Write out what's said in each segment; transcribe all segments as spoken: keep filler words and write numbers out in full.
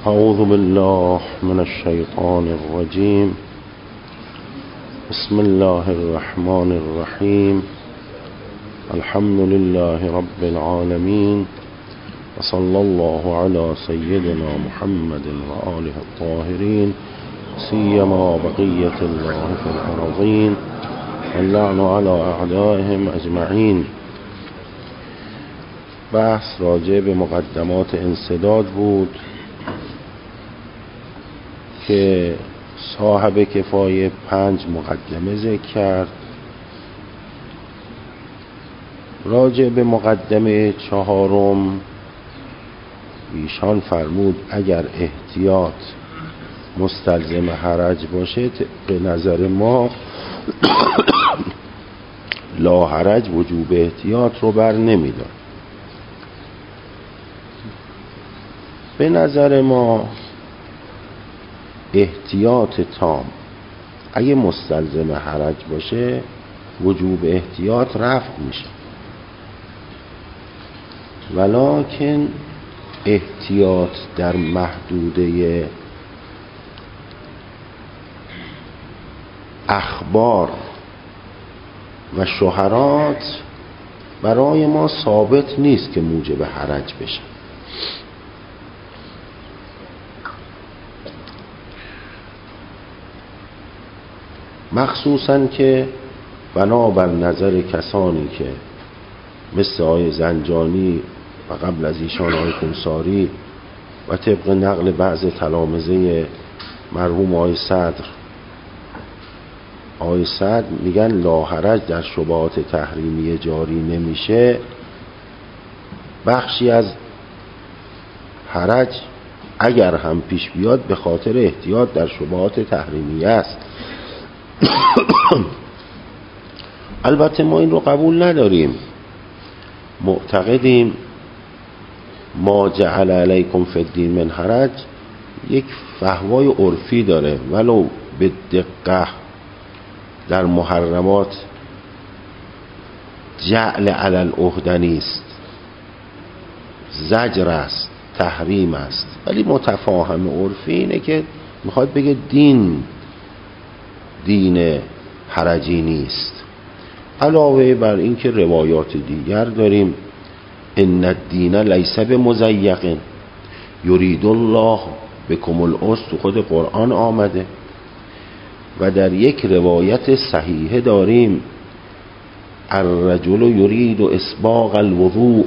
اعوذ بالله من الشیطان الرجیم. بسم الله الرحمن الرحیم. الحمد لله رب العالمین و صلی الله علی سیدنا محمد و آله الطاهرین سیما بقیة الله فی الارضین واللعن علی اعدائهم اجمعین. بحث راجع به مقدمات انسداد بود که صاحب کفایه پنج مقدمه ذکر کرد. راجع به مقدمه چهارم ایشان فرمود اگر احتیاط مستلزم حرج باشه به نظر ما لا حرج وجوب احتیاط رو بر نمیدار. به نظر ما احتیاط تام اگه مستلزم حرج باشه وجوب احتیاط رفع میشه، ولکن احتیاط در محدوده اخبار و شهرات برای ما ثابت نیست که موجب حرج بشه. مخصوصاً که بنابر نظر کسانی که مثل آقای زنجانی و قبل از ایشان آقای کنساری و طبق نقل بعض تلامذه مرحوم آقای صدر آقای صدر میگن لا حرج در شبهات تحریمی جاری نمیشه، بخشی از حرج اگر هم پیش بیاد به خاطر احتیاط در شبهات تحریمی است. البته ما این رو قبول نداریم، معتقدیم ما جعل علیکم فی الدین من حرج یک فحوای عرفی داره، ولو به دقت در محرمات جعل علی العهده نیست، زجر است، تحریم است، ولی متفاهم عرفی اینه که میخواد بگه دین دین حرجی نیست. علاوه بر این که روایات دیگر داریم ان الدین لیس بمضیق یرید الله بکم العسر، تو خود قرآن آمده. و در یک روایت صحیحه داریم الرجل یرید اسباغ الوضوء،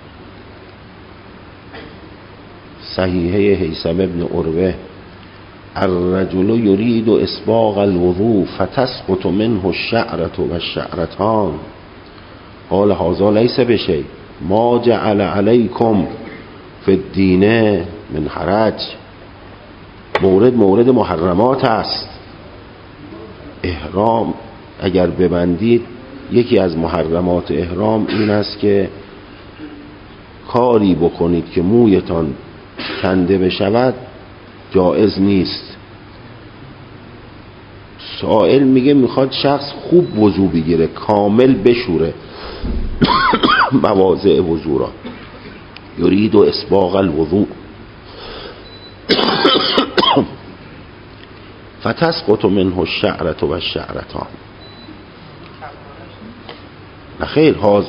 صحیحه هیثم ابن عروه، الرجل یرید اسباغ الوضوء فتسقط منه الشعرة و الشعرتان قال هذا لیس بشیء ما جعل علیکم فی الدین من حرج. مورد مورد محرمات است. احرام اگر ببندید یکی از محرمات احرام این است که کاری بکنید که مویتان کنده بشود جائز نیست. سائل میگه میخواد شخص خوب وضو بگیره، کامل بشوره مواضع وضو را، یرید و اسباغ الوضوء فتسقط منه الشعرة و الشعرتان. نخیر هاز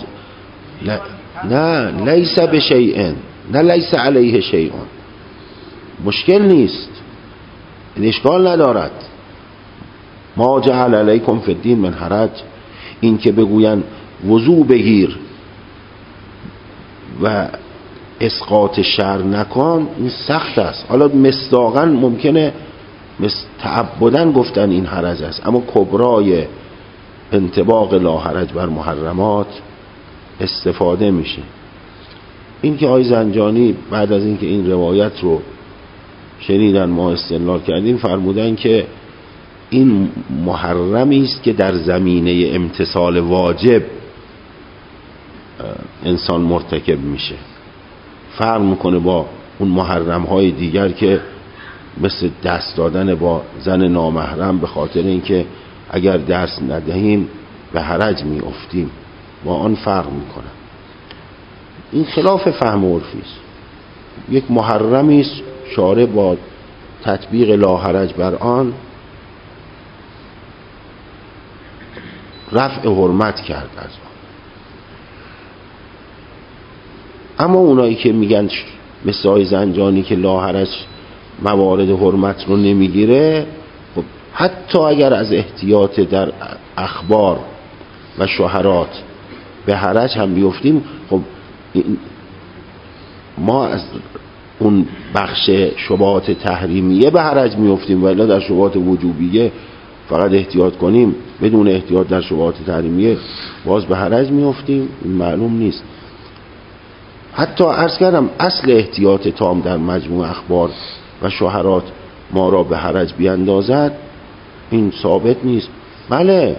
نه لیس بشیء، نه لیس علیه شیء، مشکل نیست، این اشکال ندارد. ما جعل علیکم فی الدین من حرج، این که بگوین وضو بگیر و اسقاط شعر نکن این سخت است. حالا مصداقاً ممکنه تعبداً گفتن این حرج است، اما کبرای انطباق لا حرج بر محرمات استفاده میشه. این که آقای زنجانی بعد از اینکه این روایت رو شنیدن ما استدلال کردیم فرمودن که این محرمی است که در زمینه امتثال واجب انسان مرتکب میشه، فرق میکنه با اون محرم های دیگر که مثل دست دادن با زن نامحرم به خاطر اینکه اگر دست ندهیم به حرج می افتیم، با آن فرق میکنه. این خلاف فهم عرفی است. یک محرمی است شارع با تطبیق لاحرج بر آن رفع حرمت کرد از آن. اما اونایی که میگن مثل آقای زنجانی که لاحرج موارد حرمت رو نمیگیره، خب حتی اگر از احتیاط در اخبار و شهرات به حرج هم بیفتیم، خب ما از اون بخش شبهات تحریمیه به حرج میفتیم، ولی در شبهات وجوبیه فقط احتیاط کنیم، بدون احتیاط در شبهات تحریمیه باز به حرج میفتیم. این معلوم نیست. حتی عرض کردم اصل احتیاط تام در مجموع اخبار و شهرات ما را به حرج بیاندازد، این ثابت نیست. بله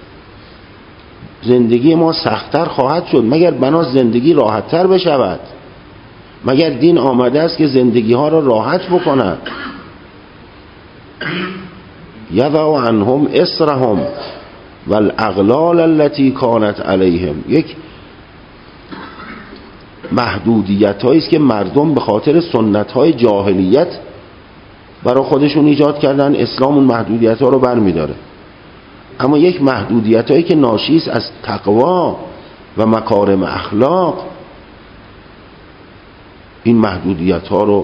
زندگی ما سخت‌تر خواهد شد، مگر بنا زندگی راحت‌تر بشود؟ مگر دین آمده است که زندگی ها را راحت بکند؟ یضع عنهم اصرهم والاغلال التي كانت علیهم. یک محدودیت هایی است که مردم به خاطر سنت های جاهلیت برای خودشون ایجاد کردن، اسلام اون محدودیت ها رو برمیداره. اما یک محدودیت هایی که ناشی است از تقوا و مکارم اخلاق، این محدودیت ها رو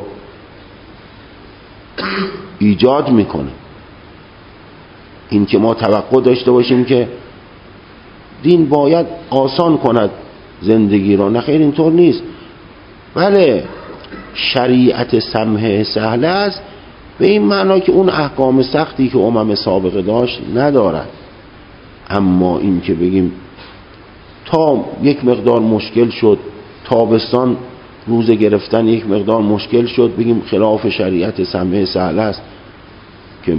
ایجاد میکنه. این که ما توقع داشته باشیم که دین باید آسان کند زندگی را، نه خیر، اینطور نیست. بله شریعت سمحه سهله است به این معنا که اون احکام سختی که امم سابقه داشت ندارد. اما این که بگیم تا یک مقدار مشکل شد، تابستان روزه گرفتن یک مقدار مشکل شد، بگیم خلاف شریعت سمحه سهله است که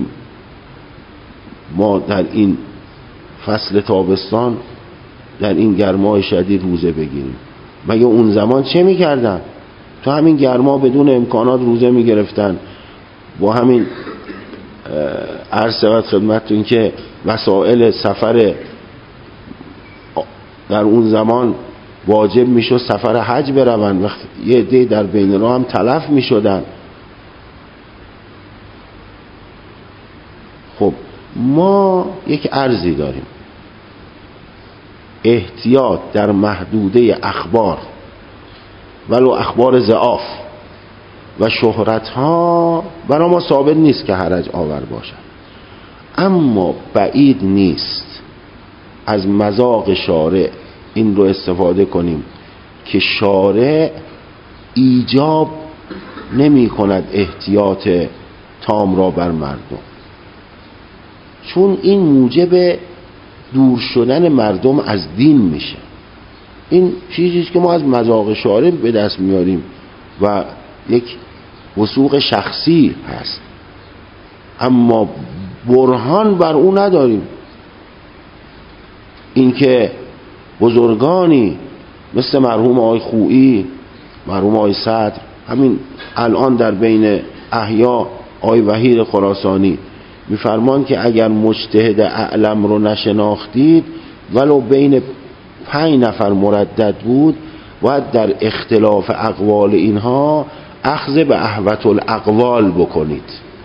ما در این فصل تابستان در این گرمای شدید روزه بگیریم. مگه اون زمان چه میکردن؟ تو همین گرما بدون امکانات روزه میگرفتن. با همین عرض شود خدمتتون که وسایل سفر در اون زمان واجب میشد سفر حج برون و یه عده در بین راه هم تلف میشدن. خب ما یک عرضی داریم، احتیاط در محدوده اخبار ولو اخبار ضعاف و شهرت ها برای ما ثابت نیست که حرج آور باشد. اما بعید نیست از مذاق شارع این رو استفاده کنیم که شارع ایجاب نمی کند احتیاط تام را بر مردم، چون این موجب دور شدن مردم از دین میشه. این چیزیست که ما از مذاق شارع به دست میاریم و یک وثوق شخصی هست، اما برهان بر او نداریم. اینکه بزرگانی مثل مرحوم آقای خویی، مرحوم آقای صدر، همین الان در بین احیا آقای وحید خراسانی میفرمان که اگر مجتهد اعلم رو نشناختید ولو بین پنج نفر مردد بود، باید در اختلاف اقوال اینها اخذ به احوط الاقوال بکنید.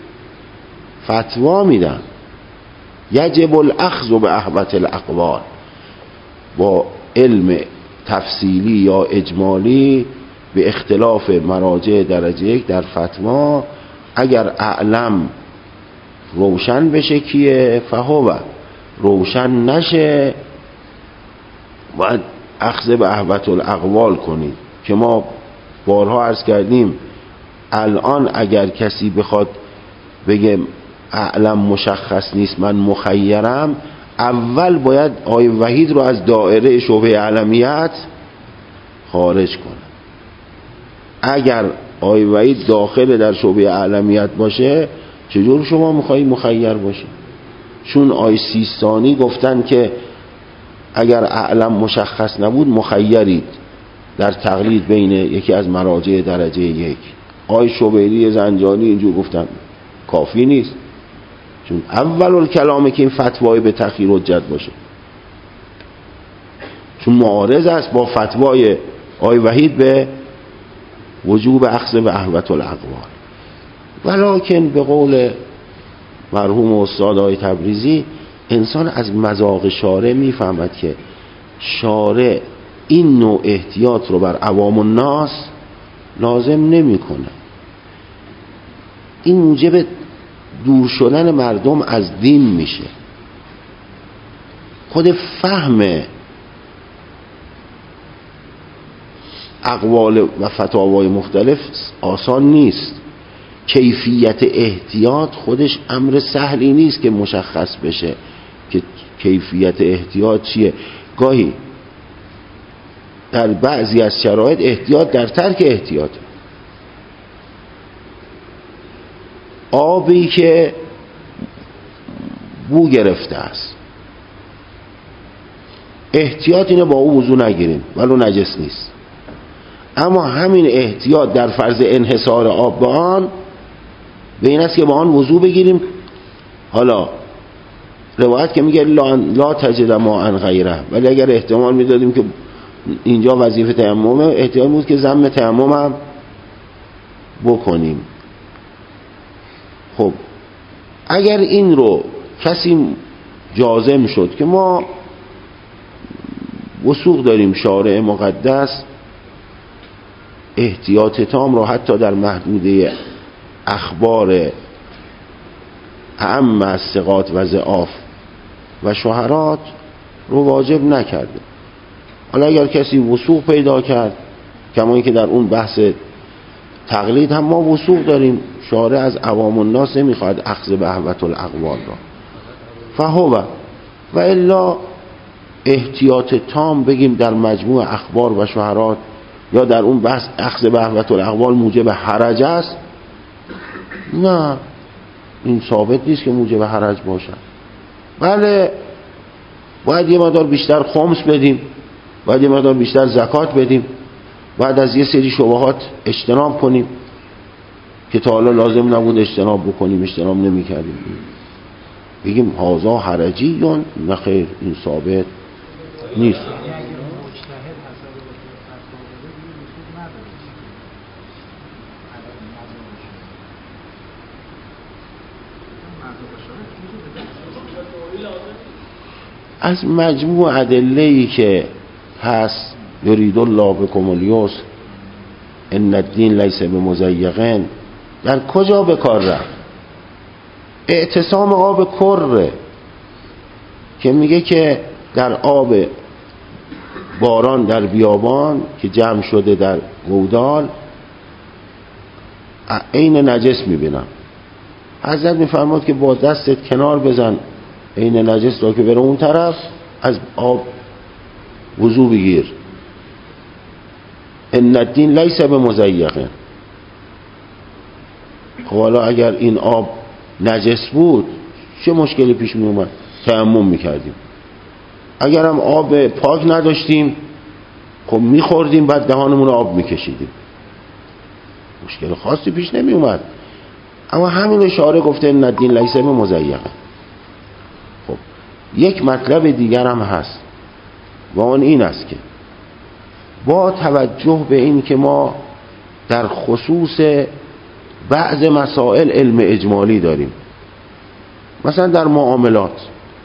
فتوا میدن یجب الاخذ به احوط الاقوال، با علم تفصیلی یا اجمالی به اختلاف مراجع درجه یک در فتوا، اگر اعلم روشن بشه کیه فهو، روشن نشه باید اخذ به احوط الاقوال کنید. که ما بارها عرض کردیم الان اگر کسی بخواد بگه اعلم مشخص نیست من مخیرم، اول باید آقای وحید رو از دایره شبهه اعلمیت خارج کنه. اگر آقای وحید داخل در شبهه اعلمیت باشه چجور شما میخوایی مخیر باشه؟ چون آقای سیستانی گفتن که اگر اعلم مشخص نبود مخیرید در تقلید بین یکی از مراجع درجه یک. آقای شبیری زنجانی اینجور گفتن کافی نیست، چون اول الکلامه که این فتوای به تأخیر حجت باشه، چون معارض است با فتوای آقای وحید به وجوب اخذ به احوط الاقوال. ولکن به قول مرحوم استاد آقای تبریزی انسان از مذاق شارع میفهمد که شارع این نوع احتیاط رو بر عوام الناس لازم نمیکنه. این موجب دور شدن مردم از دین میشه. خود فهم اقوال و فتاوای مختلف آسان نیست. کیفیت احتیاط خودش امر سهلی نیست که مشخص بشه که کیفیت احتیاط چیه. گاهی در بعضی از شرایط احتیاط در ترک احتیاط. آبی که بو گرفته است، احتیاط اینه با او وضو نگیریم ولو نجس نیست، اما همین احتیاط در فرض انحصار آب به آن به این است که با آن وضو بگیریم. حالا روایت که میگه لا, لا تجد ماء غیره، ولی اگر احتمال میدادیم که اینجا وظیفه تیممه، احتیاط بود که ضم تیمم هم بکنیم. خب اگر این رو کسی جازم شد که ما وثوق داریم شارع مقدس احتیاط تام رو حتی در محدوده اخبار اعم از ثقات و ضعاف و شهرات رو واجب نکرده. حالا اگر کسی وثوق پیدا کرد، کما اینکه در اون بحث تقلید هم ما وثوق داریم، شارع از عوام الناس نمیخواد اخذ بهوة الاقوال را، فهو و الا احتیاط تام بگیم در مجموع اخبار و شهرات یا در اون بحث اخذ بهوة الاقوال موجب حرج است، نه، این ثابت نیست که موجب حرج باشد. بله باید یه مقدار بیشتر خمس بدیم، باید یه مقدار بیشتر زکات بدیم، باید از یه سری شبهات اجتناب کنیم که تا حالا لازم نبود اجتناب بکنیم، اجتناب نمی کردیم، بگیم هازا حرجیون، نه خیر، این ثابت نیست. از مجموع ادله‌ای که هست یرید الله بکم الیسر ان الدین لیس بمضیق، در کجا به کار رفت؟ اعتصام آب کره که میگه که در آب باران در بیابان که جمع شده در گودال عین نجس میبینم. حضرت میفرماد که با دستت کنار بزن عین نجس را که بره اون طرف، از آب وضو بگیر. ان الدین لیس بمضیق. خب حالا اگر این آب نجس بود چه مشکلی پیش می اومد؟ تیمم میکردیم. اگر هم آب پاک نداشتیم خب میخوردیم بعد دهانمون رو آب میکشیدیم، مشکل خاصی پیش نمی اومد. اما همین اشاره گفته ان الدین لیس بمضیق. خب یک مطلب دیگر هم هست و اون این است که با توجه به این که ما در خصوص بعض مسائل علم اجمالی داریم، مثلا در معاملات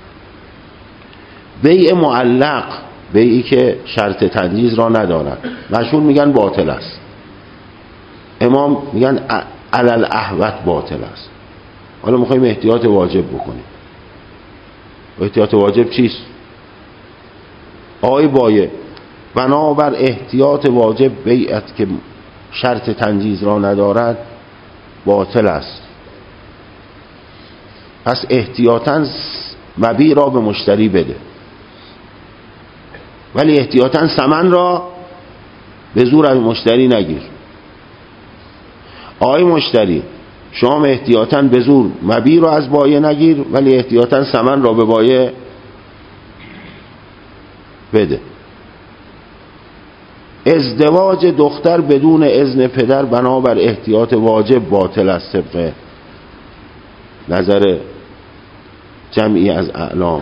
بیع معلق، بیعی که شرط تنجیز را ندارد، مشهور میگن باطل است، امام میگن علی الاحوط باطل است. حالا میخوایم احتیاط واجب بکنیم. احتیاط واجب چیست؟ آقای بایع بنابر احتیاط واجب بیعت که شرط تنجیز را ندارد باطل است، پس احتیاطاً مبیع را به مشتری بده، ولی احتیاطاً ثمن را به زور از مشتری نگیر. آقای مشتری شما احتیاطاً به زور مبیع را از بایع نگیر، ولی احتیاطاً ثمن را به بایع بده. ازدواج دختر بدون اذن پدر بنابر احتیاط واجب باطل است طبق نظر جمعی از اعلام.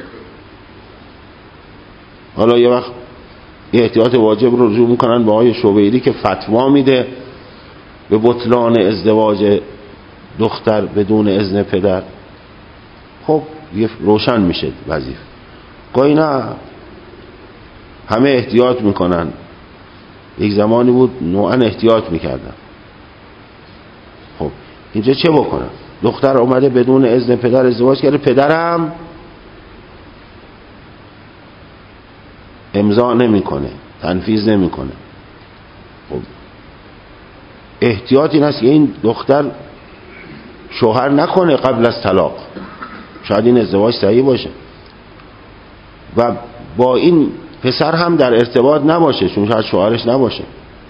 حالا یه وقت احتیاط واجب رو رجوع میکنن به آقای شوبیری که فتوا میده به بطلان ازدواج دختر بدون اذن پدر، خب یه روشن میشه وظیفه. گاهی نه، همه احتیاط میکنن. یک زمانی بود نوعا احتیاط میکردن. خب اینجا چه بکنن؟ دختر اومده بدون اذن پدر ازدواج کرده، پدرم امضا نمیکنه، تنفیذ نمیکنه. خب احتیاط این است که این دختر شوهر نکنه قبل از طلاق، شاید این ازدواج صحیح باشه و با این پسر هم در ارتباط نباشه، چون شاید شوهرش نباشه.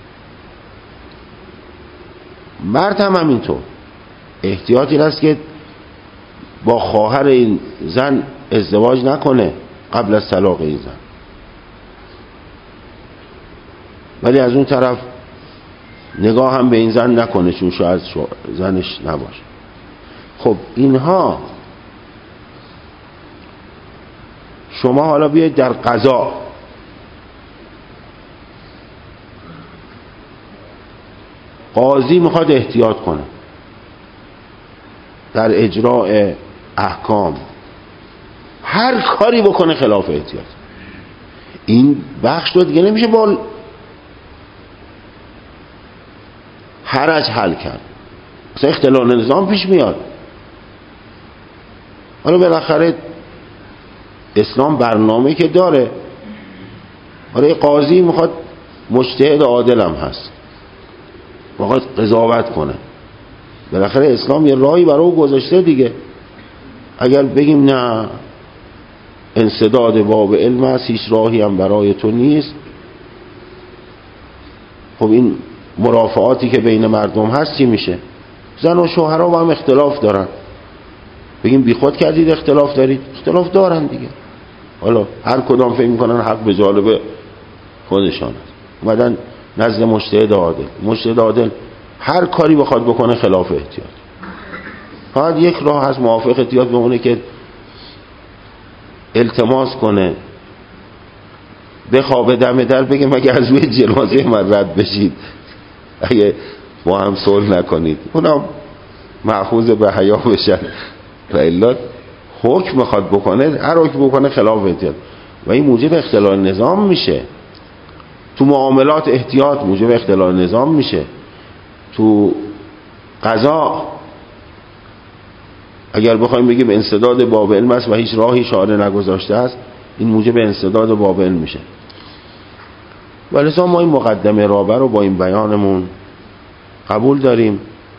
مرد هم همینطور احتیاط این است که با خواهر این زن ازدواج نکنه قبل از طلاق این زن، ولی از اون طرف نگاه هم به این زن نکنه چون شاید زنش نباشه. خب اینها شما حالا بیاید در قضا، قاضی میخواد احتیاط کنه در اجراء احکام، هر کاری بکنه خلاف احتیاط. این بخش رو دیگه نمیشه با حرج حل کرد، مثلا اختلال نظام پیش میاد. حالا بالاخره اسلام برنامه که داره، حالا قاضی میخواد مجتهد عادل هم هست، میخواد قضاوت کنه، بالاخره اسلام یه راهی برای او گذاشته دیگه. اگر بگیم نه انسداد باب علم است، هیچ راهی هم برای تو نیست، خب این مرافعاتی که بین مردم هست چی میشه؟ زن و شوهرها با هم اختلاف دارن، بگیم بی خود کردید اختلاف دارید؟ اختلاف دارن دیگه. حالا هر کدام فکر میکنن حق به جانب خودشان است، اومدن نزد مجتهد عادل. مجتهد عادل هر کاری بخواد بکنه خلاف احتیاط. فقط یک راه هست موافق احتیاط بمونه که التماس کنه، بخوابه دم در، بگه مگه از روی جنازه من رد بشید اگه با هم صلح نکنید، اونم مأخوذ به حیا بشن. و الا حکم میخواد بکنه، هر حکم بکنه خلاف احتیاط و این موجب اختلال نظام میشه. تو معاملات احتیاط موجب اختلال نظام میشه. تو قضا اگر بخوایم بگیم انسداد باب علم است و هیچ راهی شارع نگذاشته است، این موجب انسداد باب علم میشه. ولی ما این مقدمه رابع رو با این بیانمون قبول داریم.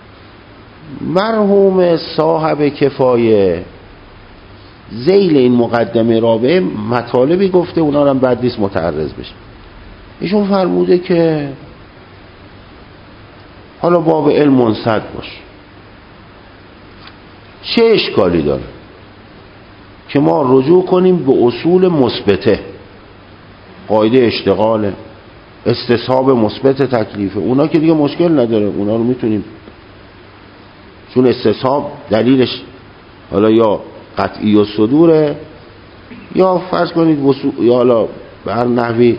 مرحوم صاحب کفایه ذیل این مقدمه رابع مطالبی گفته، اونا هم بد نیست متعرض بشه. ایشون فرموده که حالا باب علم منصد باش، چه اشکالی داره که ما رجوع کنیم به اصول مثبته، قاعده اشتغال، استصحاب مثبت تکلیفه، اونا که دیگه مشکل نداره، اونا رو میتونیم، چون استصحاب دلیلش حالا یا قطعی و صدوره یا فرض کنید وصول، یا حالا به هر نحوی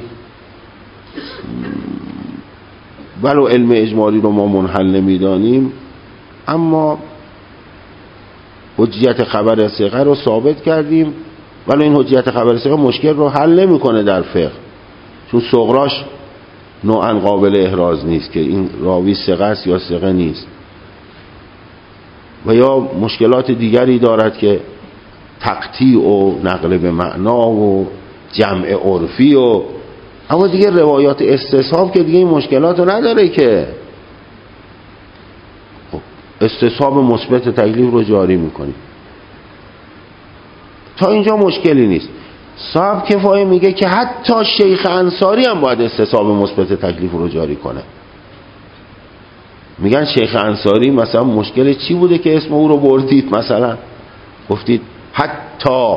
ولو علم اجمالی رو ما منحل نمیدانیم، اما حجیت خبر ثقه رو ثابت کردیم. ولی این حجیت خبر ثقه مشکل رو حل نمیکنه در فقه، چون صغراش نوعا قابل احراز نیست که این راوی ثقه است یا ثقه نیست، و یا مشکلات دیگری دارد که تقطیع و نقل به معنا و جمع عرفی، و اما دیگه روایات استصحاب که دیگه این مشکلات رو نداره که استصحاب مثبت تکلیف رو جاری میکنیم. تا اینجا مشکلی نیست. صاحب کفایه میگه که حتی شیخ انصاری هم باید استصحاب مثبت تکلیف رو جاری کنه. میگن شیخ انصاری مثلا مشکل چی بوده که اسم او رو بردید؟ مثلا گفتید حتی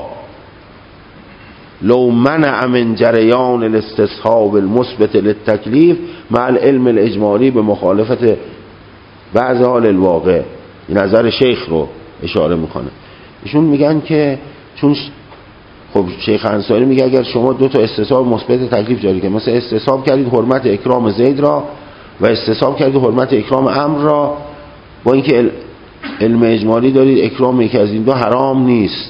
لو منع من جریان الاستصحاب المثبت للتکلیف مع العلم الاجمالی به مخالفت بعض حال الواقع. این نظر شیخ رو اشاره میکنه. ایشون میگن که چون خب شیخ انصاری میگه اگر شما دو تا استصحاب مثبت تکلیف جاری کنید، مثلا استصحاب کردید حرمت اکرام زید را و استصحاب کردید حرمت اکرام عمرو را، با اینکه علم اجمالی دارید اکرام یکی از این دو حرام نیست.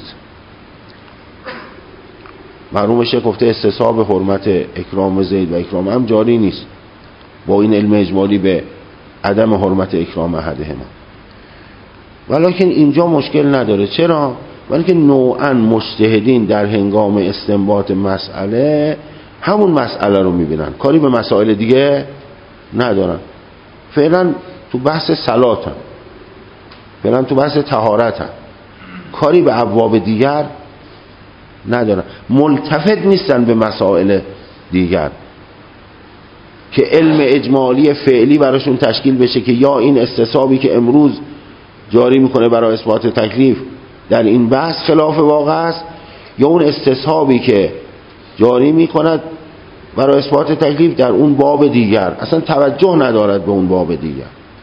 مرحوم شیخ گفته استصحاب حرمت اکرام زید و اکرام هم جاری نیست با این علم اجمالی به عدم حرمت اکرام احدهما. ولیکن اینجا مشکل نداره. چرا؟ ولی که نوعا مجتهدین در هنگام استنباط مسئله همون مسئله رو میبینن، کاری به مسائل دیگه ندارن. فعلا تو بحث صلات هم، فعلا تو بحث طهارت هم، کاری به ابواب دیگر ندارن، ملتفت نیستن به مسائل دیگر که علم اجمالی فعلی براشون تشکیل بشه که یا این استصحابی که امروز جاری میکنه برای اثبات تکلیف در این بحث خلاف واقع است، یا اون استصحابی که جاری میکند برای اثبات تکلیف در اون باب دیگر اصلا توجه ندارد به اون باب دیگر.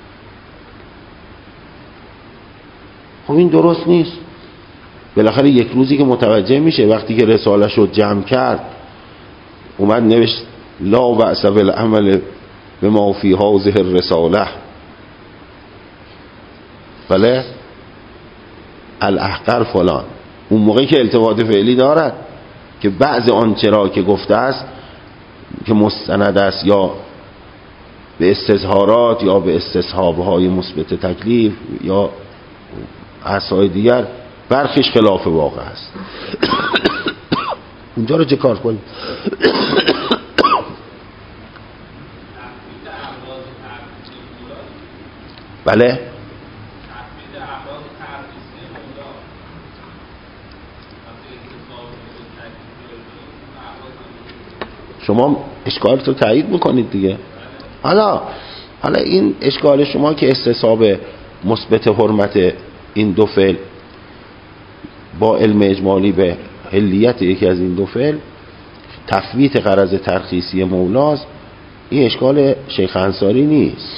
خب این درست نیست. بالاخره یک روزی که متوجه میشه، وقتی که رساله شد جمع کرد اومد نوشت لا بأس بالعمل بما فی هذه الرساله، بله الاحقر فلان، اون موقعی که التفات فعلی دارد که بعض آنچه را که گفته است که مستند است یا به استظهارات یا به استصحابهای مثبت تکلیف یا اصحای دیگر برخیش خلاف واقع است. اونجا رو چه کار کنیم؟ بله شما اشکالت رو تایید میکنید دیگه. حالا حالا این اشکال شما که استصحاب مثبت حرمت این دو فعل با علم اجمالی به حلیت یکی از این دو فعل تفویت غرض ترخیصی مولاست، این اشکال شیخ انصاری نیست.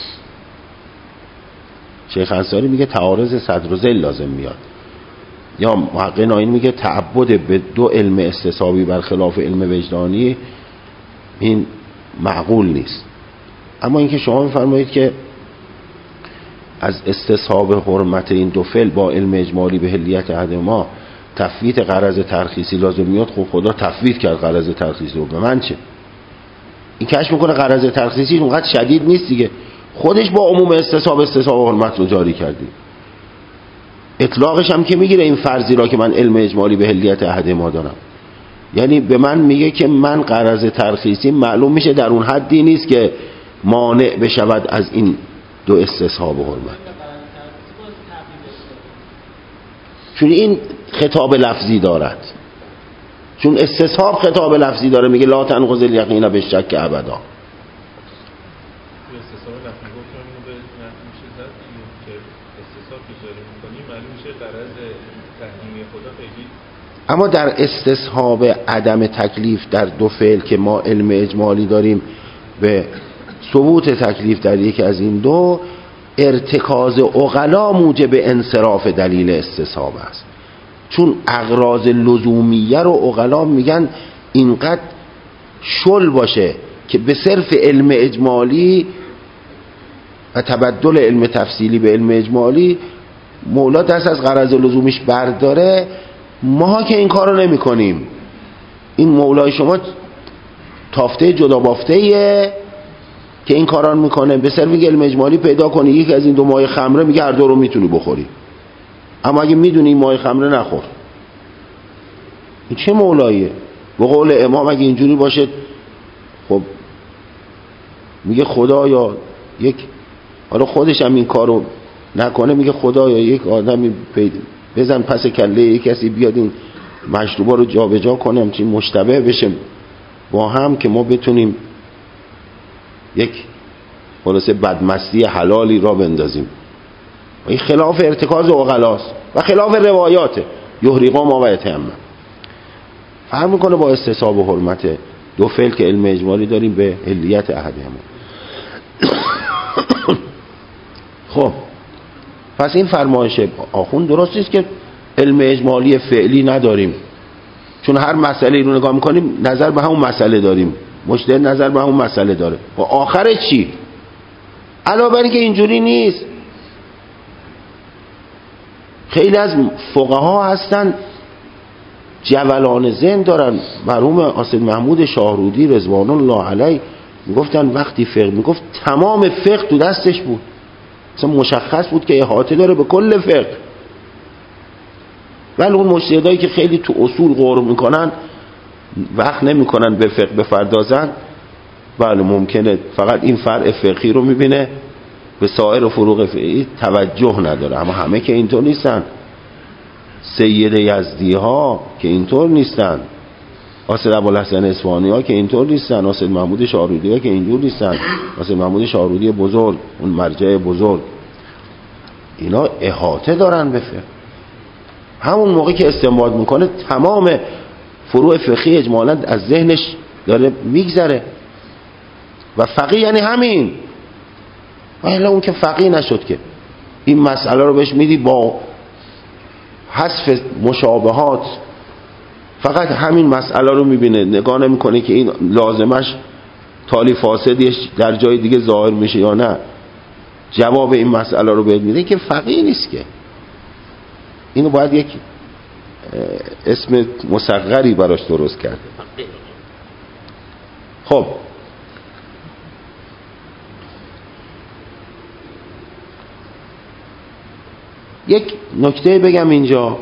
شیخ انصاری میگه تعارض صدر و ذیل لازم میاد، یا محقق ناینی میگه تعبد به دو علم استصحابی برخلاف علم وجدانی این معقول نیست. اما اینکه شما میفرمایید که از استصحاب حرمت این دو فعل با علم اجمالی به حلیت احدهما تفویت غرض ترخیصی لازم میاد، خب خدا تفویت کرد غرض ترخیصی رو، به من چه؟ این کشف میکنه غرض ترخیصی اونقدر شدید نیست دیگه، خودش با عموم استصحاب استصحاب حرمت رو جاری کردی. اطلاقش هم که میگیره این فرضی را که من علم اجمالی به حلیت احدهما دارم، یعنی به من میگه که من غرض ترخیصی معلوم میشه در اون حدی نیست که مانع بشود از این دو استصحاب حرمت، چون این خطاب لفظی دارد، چون استصحاب خطاب لفظی داره، میگه لا تنقض الیقین بالشک ابدا. اما در استصحاب عدم تکلیف در دو فعل که ما علم اجمالی داریم به ثبوت تکلیف در یکی از این دو، ارتکاز عقلا موجب انصراف دلیل استصحاب است، چون اغراض لزومیه رو عقلا میگن اینقدر شل باشه که به صرف علم اجمالی و تبدل علم تفصیلی به علم اجمالی مولا دست از غرض لزومیش برداره، ما که این کار رو نمی کنیم. این مولای شما تافته جدا بافته‌ایه که این کاران میکنه، به صرف علم اجمالی پیدا کنی یکی از این دو ماه خمره میگه هر دو رو میتونی بخوری، اما اگه میدونی این ماه خمره نخور. این چه مولاییه؟ به قول امام اگه اینجوری باشه خب میگه خدایا یک، حالا خودش هم این کارو نکنه، میگه خدایا یک آدمی بزن پس کله یک کسی بیاد این مشروبا رو جا به جا کنه، همچین مشتبه بشه با هم که ما بتونیم یک خلاصه بدمستی حلالی را بندازیم. این خلاف ارتکاز عقلاست و خلاف روایاته. یحرقا ما و یتیمم فهم میکنه با استصحاب و حرمت دو فعل که علم اجمالی داریم به حلیت احدهما. خب پس این فرمایش آخوند درست نیست که علم اجمالی فعلی نداریم، چون هر مسئله رو نگاه میکنیم نظر به همون مسئله داریم، مجتهد نظر به همون مسئله داره. و آخرش چی؟ علاوه بر اینکه اینجوری نیست، خیلی از فقها هستن جولان ذهن دارن. مرحوم حسین محمود شاهرودی رضوان الله علیه میگفتن وقتی فقه میگفت تمام فقه تو دستش بود، مثلا مشخص بود که احاطه داره به کل فقه. ولی اون مجتهدایی که خیلی تو اصول غور میکنن وقت نمیکنن به فقه بپردازن، بله ممکنه فقط این فرع فقهی رو میبینه، به سایر فروع فقهی توجه نداره. اما همه که اینطور نیستن. سید یزدی ها که اینطور نیستن، حسین ابوالحسن اصفهانی ها که اینطور نیستن، حسین محمود شاهرودی ها که اینجور نیستن، حسین محمود شاهرودی بزرگ، اون مرجع بزرگ، اینا احاطه دارن به فقه. همون موقع که استنباط میکنه تمام فروع فقهی اجمالاً از ذهنش داره میگذره. و فقیه یعنی همین. ولی اون که فقیه نشد که این مسئله رو بهش میدی با حذف مشابهات، فقط همین مسئله رو میبینه، نگاه نمیکنه که این لازمش تالی فاسدیش در جای دیگه ظاهر میشه یا نه، جواب این مسئله رو بهت میده، که فقیه نیست که. اینو باید یک اسم مصغری براش درست کرد. خب یک نکته بگم اینجا،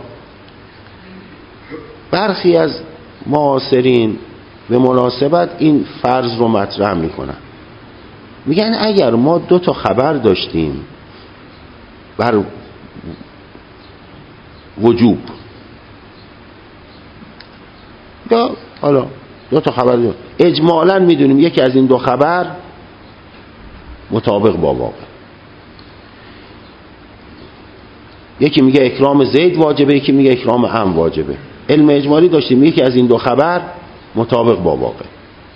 برخی از معاصرین به مناسبت این فرض رو مطرح میکنن، میگن اگر ما دو تا خبر داشتیم بر وجوب، یا حالا دو تا خبر داشتیم اجمالاً میدونیم یکی از این دو خبر مطابق با واقع، یکی میگه اکرام زید واجبه، یکی میگه اکرام عم واجبه، علم اجمالی داشتیم یکی از این دو خبر مطابق با واقع،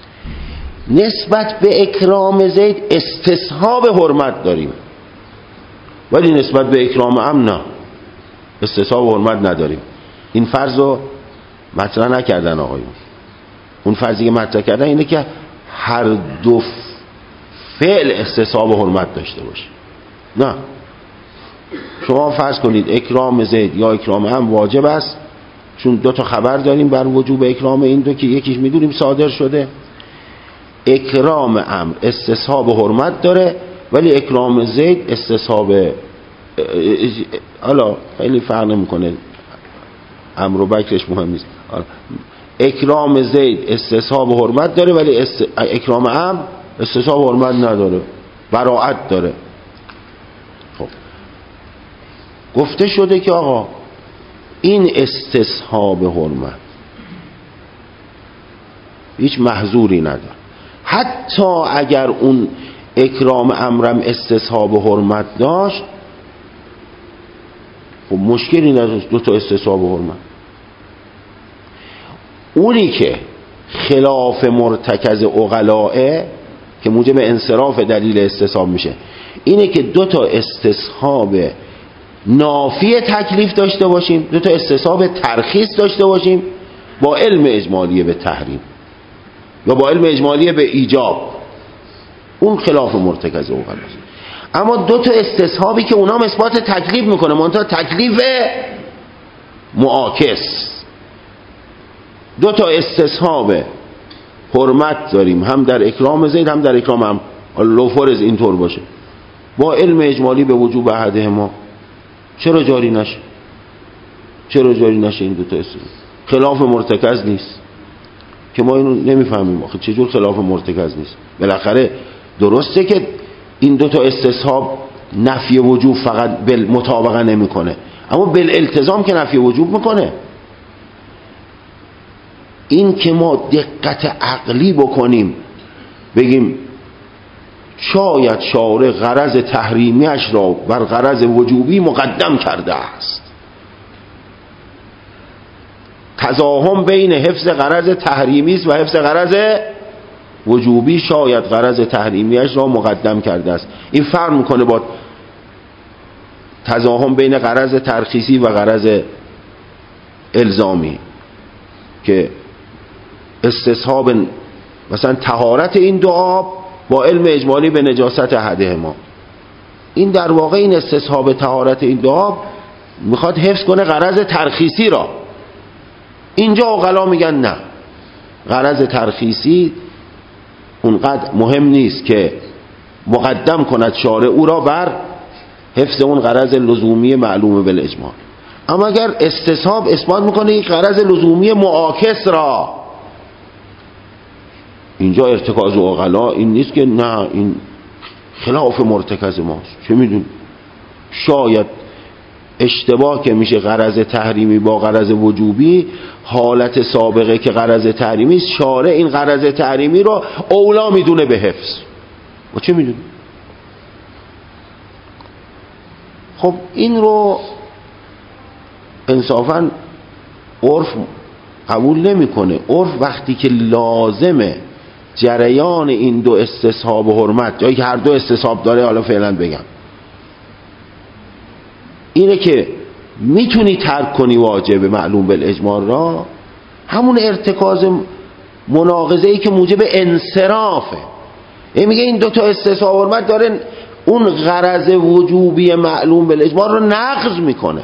نسبت به اکرام زید استصحاب حرمت داریم، ولی نسبت به اکرام عم نه، استصحاب حرمت نداریم. این فرض رو مطرح نکردن آقایون. اون فرضی که مطرح کردن اینه که هر دو فعل استصحاب حرمت داشته باشه. نه، شما فرض کنید اکرام زید یا اکرام عم واجب است، چون دو تا خبر داریم بر وجوب اکرام این دو که یکیش میدونیم صادر شده. اکرام عم استصحاب حرمت داره، ولی اکرام زید استصحاب، حالا خیلی فرق نمیکنه، امر و بکرش مهم نیست. اکرام زید استصحاب حرمت داره، ولی است... اکرام عم استصحاب حرمت نداره، براءت داره. خب گفته شده که آقا این استصحاب حرمت هیچ محظوری نداره، حتی اگر اون اکرام امرم استصحاب حرمت داشت، خب مشکلی نداشت دو تا استصحاب حرمت. اونی که خلاف مرتکز عقلائه که موجب انصراف دلیل استصحاب میشه، اینه که دو تا استصحاب نافی تکلیف داشته باشیم، دو تا استصحاب ترخیص داشته باشیم با علم اجمالی به تحریم یا با علم اجمالی به ایجاب، اون خلاف مرتکز عقلائه. اما دو تا استصحابی که اونام اثبات تکلیف میکنه، منتها تکلیف معاکس، دو تا استصحاب حرمت داریم، هم در اکرام زید هم در اکرام هم، لو فرض اینطور باشه، با علم اجمالی به وجوب احدهما، چرا جاری نشه؟ چرا جاری نشه این دو تا استصحاب؟ خلاف مرتکز نیست که ما اینو نمیفهمیم آخه چجور خلاف مرتکز نیست؟ بالاخره درسته که این دو تا استصحاب نفی وجوب فقط بالمطابقه نمیکنه، اما بالالتزام که نفی وجوب میکنه. این که ما دقت عقلی بکنیم بگیم شاید شارع غرض تحریمیش را بر غرض وجوبی مقدم کرده است، تزاحم بین حفظ غرض تحریمی است و حفظ غرض وجوبی، شاید غرض تحریمیش را مقدم کرده است. این فرق میکنه با تزاحم بین غرض ترخیصی و غرض الزامی که استصحاب مثلا طهارت این دو آب با علم اجمالی به نجاست احدهما، این در واقع این استصحاب طهارت این دو آب میخواد حفظ کنه غرض ترخیصی را. اینجا عقلا میگن نه، غرض ترخیصی اونقدر مهم نیست که مقدم کند شارع او را بر حفظ اون غرض لزومی معلوم بالاجمال. اما اگر استصحاب اثبات میکنه یک غرض لزومی معاکس را، اینجا ارتکاز عقلا این نیست که نه این خلاف مرتکز ماست. چه میدون، شاید اشتباه که میشه غرض تحریمی با غرض وجوبی، حالت سابقه که غرض تحریمی است، شارع این غرض تحریمی رو اولا میدونه به حفظ. و چه میدونه؟ خب این رو انصافا عرف قبول نمیکنه. عرف وقتی که لازمه جریان این دو استصحاب و حرمت، جایی که هر دو استصحاب داره، حالا فعلا بگم اینه که میتونی ترک کنی واجب معلوم بالاجمال را، همون ارتکاز مناقضه ای که موجب انصرافه. این میگه این دو تا استصحاب و حرمت داره اون غرض وجوبی معلوم بالاجمال رو نقض میکنه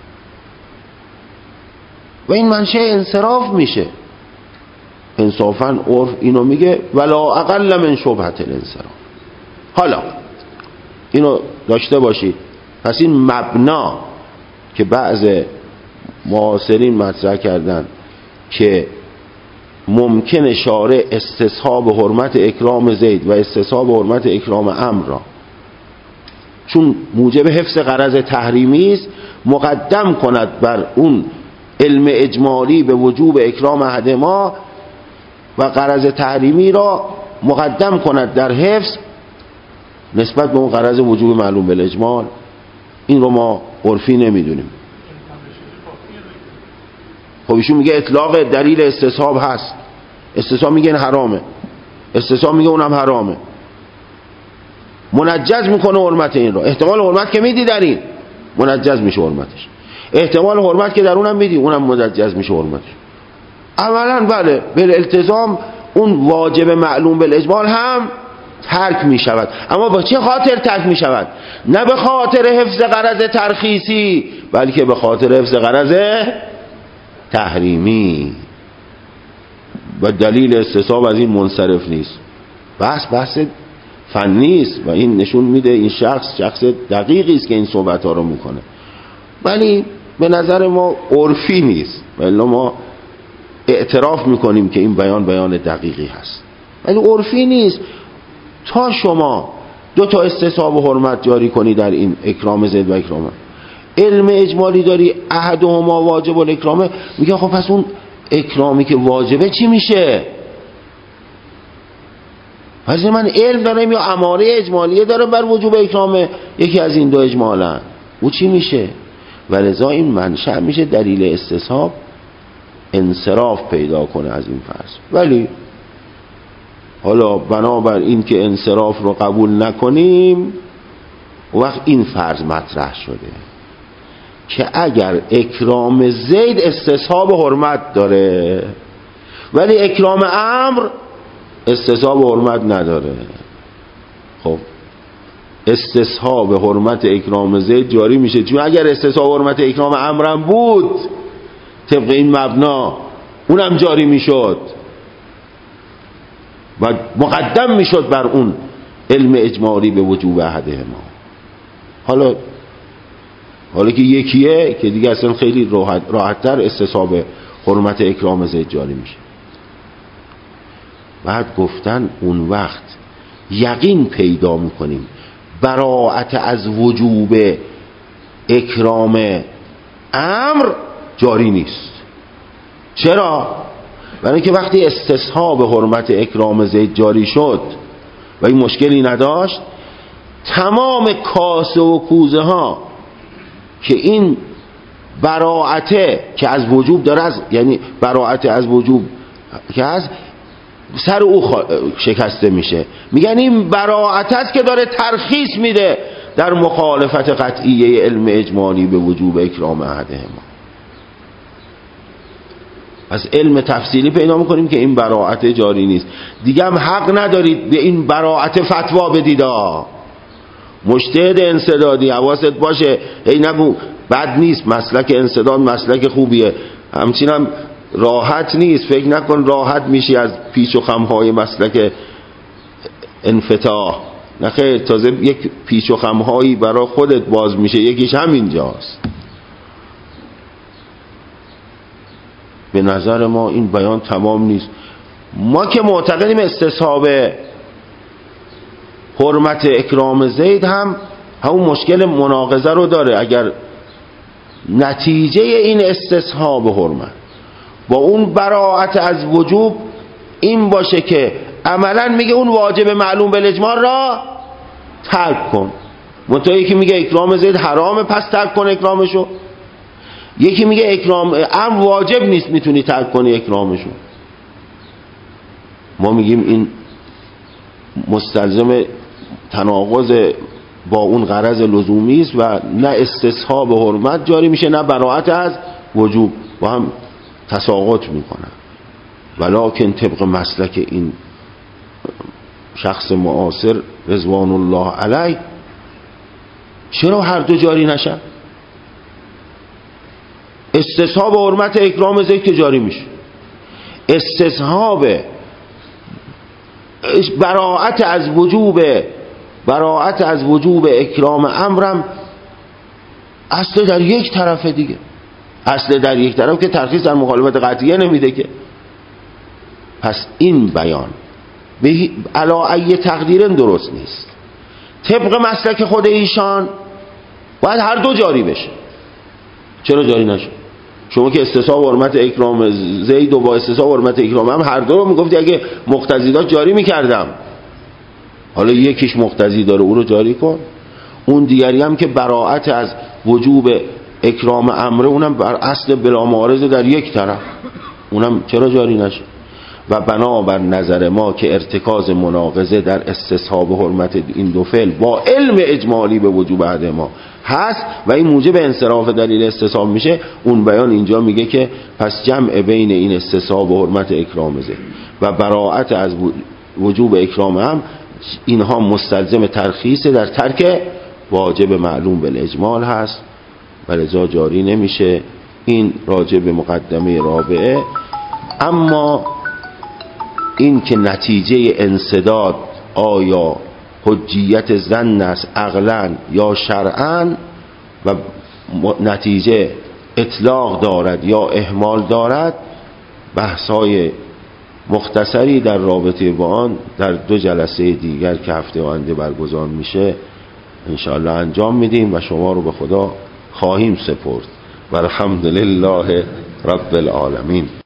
و این منشأ انصراف میشه. انصافا عرف اینو میگه ولا اقل من شبهت الانصراف. حالا اینو داشته باشید. پس این مبنا که بعض معاصرین مطرح کردن که ممکن شارع استصحاب حرمت اکرام زید و استصحاب حرمت اکرام عمرو را چون موجب حفظ غرض تحریمی است مقدم کند بر اون علم اجمالی به وجوب اکرام احدهما و غرض تحریمی را مقدم کند در حفظ نسبت به اون غرض وجوب معلوم بالاجمال، این رو ما عرفی نمیدونیم. خب ایشون میگه اطلاق دلیل استصحاب هست، استصحاب میگه این حرامه، استصحاب میگه اونم حرامه، منجز میکنه حرمت این رو. احتمال حرمت که میدی در این منجز میشه حرمتش، احتمال حرمت که در اونم میدی اونم منجز میشه حرمتش. اولا بله بالالتزام اون واجب معلوم بالاجمال هم ترک می شود، اما با چه خاطر ترک می شود؟ نه به خاطر حفظ غرض ترخیصی بلکه به خاطر حفظ غرض تحریمی و دلیل استصحاب از این منصرف نیست. بحث بحث فنی است و این نشون میده این شخص شخص دقیقی است که این صحبت ها رو میکنه، ولی به نظر ما عرفی نیست. ولی ما اعتراف میکنیم که این بیان بیان دقیقی هست ولی عرفی نیست. تا شما دو تا استصحاب و حرمت جاری کنی در این اکرام زید و اکرام، علم اجمالی داری احدهما واجب الاکرامه، میگه خب پس اون اکرامی که واجبه چی میشه؟ پس من علم دارم یا اماره اجمالیه دارم بر وجوب اکرامه، یکی از این دو اجمالا، او چی میشه؟ ولذا این منشأ میشه دلیل استصحاب انصراف پیدا کنه از این فرض. ولی حالا بنابر این که انصراف رو قبول نکنیم وقت این فرض مطرح شده که اگر اکرام زید استصحاب حرمت داره ولی اکرام عمرو استصحاب حرمت نداره، خب استصحاب حرمت اکرام زید جاری میشه، چون اگر استصحاب حرمت اکرام عمرو هم بود طبق این مبنا اونم جاری میشد و مقدم میشد بر اون علم اجمالی به وجوب احدهما. حالا حالا که یکیه که دیگه اصلا خیلی راحت راحت‌تر استصحاب حرمت اکرام زید جاری میشه. بعد گفتن اون وقت یقین پیدا میکنیم براءت از وجوب اکرام امر جاری نیست. چرا؟ برای اینکه وقتی استصحاب حرمت اکرام زید جاری شد و این مشکلی نداشت، تمام کاسه و کوزه ها که این براءته که از وجوب داره، از یعنی براءته از وجوب که از سر او شکسته میشه، میگن این براءت است که داره ترخیص میده در مخالفت قطعیه علم اجمالی به وجوب اکرام احدهما. از علم تفصیلی پیدا میکنیم که این براءت جاری نیست. دیگه هم حق ندارید به این براءت فتوا بدید. مجتهد انسدادی حواست باشه، ای نگو بد نیست، مسلک انسداد مسلک خوبیه، همچنین هم راحت نیست. فکر نکن راحت میشی از پیچ و خمهای مسلک انفتاح، نه خیر، تازه یک پیچ و خمهایی برای خودت باز میشه، یکیش همینجاست. به نظر ما این بیان تمام نیست. ما که معتقدیم استصحاب حرمت اکرام زید هم همون مشکل مناقضه رو داره. اگر نتیجه این استصحاب حرمت با اون براءت از وجوب این باشه که عملا میگه اون واجب معلوم بالاجمال را ترک کن، منتها یکی میگه اکرام زید حرامه پس ترک کن اکرامشو، یکی میگه اکرام امر واجب نیست میتونی ترک کنی اکرامشو. ما میگیم این مستلزم تناقض با اون غرض لزومی است و نه استصحاب حرمت جاری میشه نه براءت از وجوب، با هم تساقط میکنن. ولکن طبق مسلک این شخص معاصر رضوان الله علیه چرا هر دو جاری نشن؟ استصحاب حرمت اکرام زید که جاری میشه، استصحاب براءت از وجوب براءت از وجوب اکرام امرم اصل در یک طرف دیگه، اصل در یک طرف که ترخیص در مخالفت قطعیه نمیده که. پس این بیان به علا ای تقدیر درست نیست. طبق مسلک خود ایشان باید هر دو جاری بشه. چرا جاری نشه؟ شما که استصحاب حرمت اکرام زید و با استصحاب حرمت اکرام هم هر دو رو میگفتی اگه مقتضی داشت جاری میکردم، حالا یکیش مقتضی داره او رو جاری کن، اون دیگری هم که براءت از وجوب اکرام امره اونم بر اصل بلا معارض در یک طرف، اونم چرا جاری نشه؟ و بنابر نظر ما که ارتکاز مناقضه در استصحاب حرمت این دو فعل با علم اجمالی به وجوب عهد ما هست و این موجب انصراف دلیل استصحاب میشه، اون بیان اینجا میگه که پس جمع بین این استصحاب حرمت اکرام زید و براءت از وجوب اکرام هم اینها مستلزم ترخیص در ترک واجب معلوم بالاجمال هست و لذا جاری نمیشه. این راجع به مقدمه رابعه. اما این که نتیجه انسداد آیا حجیت ظن است عقلاً یا شرعاً و نتیجه اطلاق دارد یا احمال دارد، بحث‌های مختصری در رابطه با آن در دو جلسه دیگر که هفته آینده برگزار میشه انشاءالله انجام میدیم و شما رو به خدا خواهیم سپرد. و الحمدلله رب العالمین.